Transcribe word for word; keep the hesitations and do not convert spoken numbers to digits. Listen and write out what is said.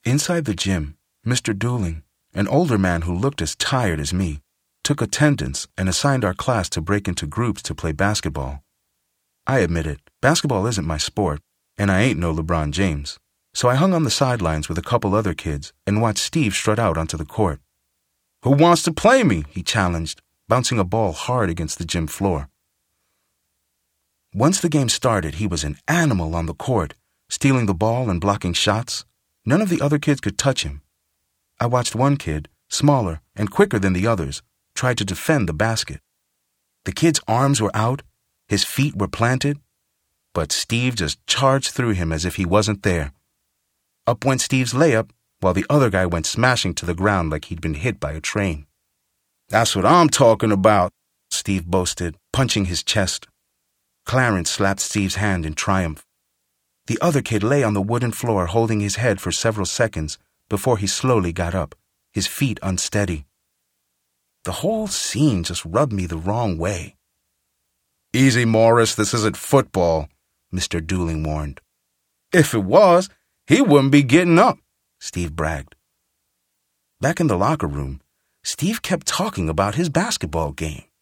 Inside the gym, Mister Dooling, an older man who looked as tired as me, took attendance and assigned our class to break into groups to play basketball. I admit it, basketball isn't my sport, and I ain't no LeBron James, so I hung on the sidelines with a couple other kids and watched Steve strut out onto the court. "Who wants to play me?" he challenged, bouncing a ball hard against the gym floor. Once the game started, he was an animal on the court, stealing the ball and blocking shots. None of the other kids could touch him. I watched one kid, smaller and quicker than the others, try to defend the basket. The kid's arms were out, his feet were planted, but Steve just charged through him as if he wasn't there. Up went Steve's layup, while the other guy went smashing to the ground like he'd been hit by a train. "That's what I'm talking about," Steve boasted, punching his chest. Clarence slapped Steve's hand in triumph. The other kid lay on the wooden floor holding his head for several seconds before he slowly got up, his feet unsteady. The whole scene just rubbed me the wrong way. "Easy, Morris, this isn't football," Mister Dooling warned. "If it was, he wouldn't be getting up," Steve bragged. Back in the locker room, Steve kept talking about his basketball game.